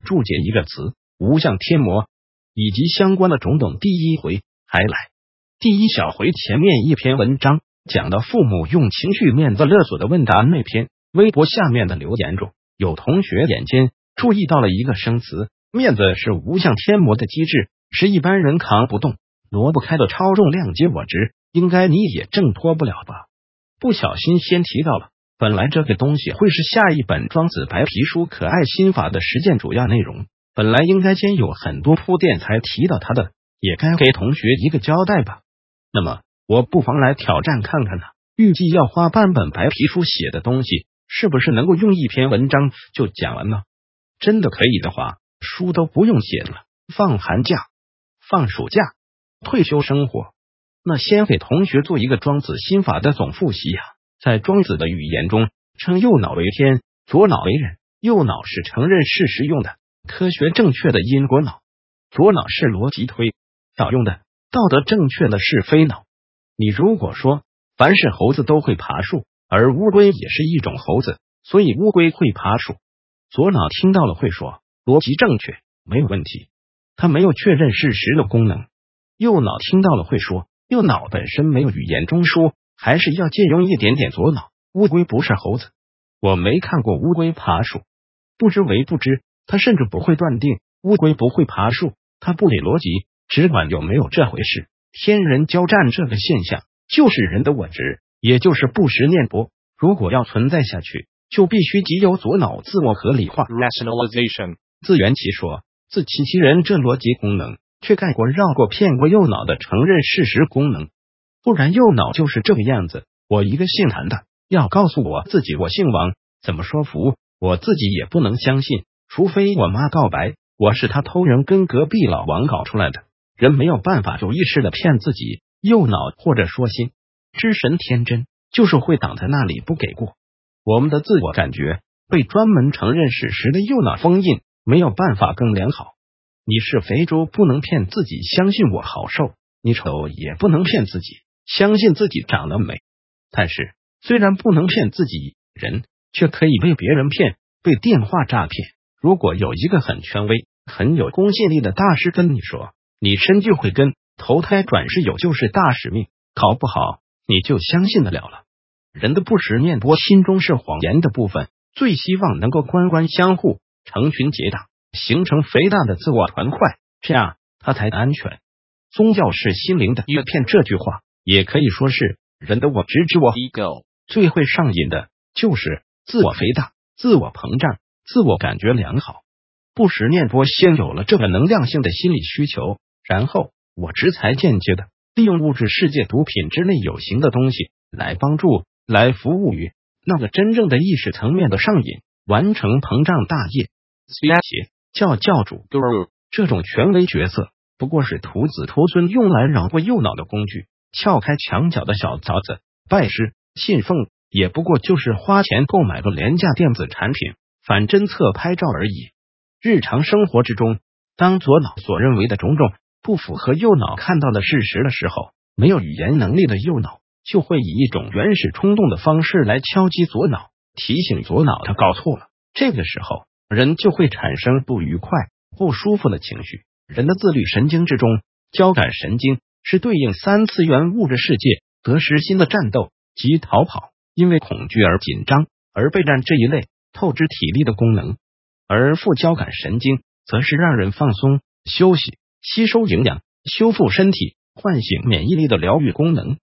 注解一个词无相天魔，以及相关的种种。第一回还来第一小回前面一篇文章讲到父母用情绪面子勒索的问答那篇，微博下面的留言中，有同学眼尖注意到了一个生词，面子是无相天魔的机制，是一般人扛不动挪不开的超重量级我值，应该你也挣脱不了吧。不小心先提到了，本来这个东西会是下一本庄子白皮书可爱心法的实践主要内容，本来应该先有很多铺垫才提到它的，也该给同学一个交代吧。那么我不妨来挑战看看呢，预计要花半本白皮书写的东西，是不是能够用一篇文章就讲完呢？真的可以的话，书都不用写了，放寒假放暑假退休生活，那先给同学做一个庄子心法的总复习呀。在庄子的语言中，称右脑为天，左脑为人。右脑是承认事实用的，科学正确的因果脑；左脑是逻辑推导用的，道德正确的是非脑。你如果说凡是猴子都会爬树，而乌龟也是一种猴子，所以乌龟会爬树，左脑听到了会说逻辑正确，没有问题，它没有确认事实的功能。右脑听到了会说右脑本身没有语言中枢，还是要借用一点点左脑。乌龟不是猴子，我没看过乌龟爬树，不知为不知，他甚至不会断定乌龟不会爬树，他不理逻辑，只管有没有这回事。天人交战这个现象就是人的我执，也就是不识念波，如果要存在下去，就必须即有左脑自我合理化 rationalization。 自圆其说，自欺欺人，这逻辑功能却盖过绕过骗过右脑的承认事实功能。不然右脑就是这个样子，我一个姓谭的要告诉我自己我姓王，怎么说服我自己也不能相信，除非我妈告白我是他偷人跟隔壁老王搞出来的。人没有办法有意识的骗自己，右脑或者说心之神天真，就是会挡在那里不给过。我们的自我感觉被专门承认事实的右脑封印，没有办法更良好。你是肥猪不能骗自己相信我好瘦，你丑也不能骗自己相信自己长得美。但是虽然不能骗自己，人却可以被别人骗，被电话诈骗。如果有一个很权威很有公信力的大师跟你说你生就会跟投胎转世有就是大使命，考不好你就相信得了了。人的不识念波心中是谎言的部分，最希望能够官官相护，成群结党，形成肥大的自我团块，这样他才安全。宗教是心灵的诱骗，这句话也可以说是人的我执之我 ego 最会上瘾的就是自我肥大、自我膨胀、自我感觉良好。不识念波先有了这个能量性的心理需求，然后我执才间接的利用物质世界毒品之类有形的东西来帮助来服务于那个真正的意识层面的上瘾，完成膨胀大业。邪教教主 guru 这种权威角色不过是徒子徒孙用来绕过右脑的工具，撬开墙角的小凿子。拜师信奉也不过就是花钱购买个廉价电子产品，反侦测拍照而已。日常生活之中，当左脑所认为的种种不符合右脑看到的事实的时候，没有语言能力的右脑就会以一种原始冲动的方式来敲击左脑，提醒左脑他搞错了。这个时候人就会产生不愉快、不舒服的情绪。人的自律神经之中，交感神经是对应三次元物质世界得失心的战斗及逃跑，因为恐惧而紧张而备战这一类透支体力的功能。而副交感神经则是让人放松、休息、吸收营养、修复身体、唤醒免疫力的疗愈功能。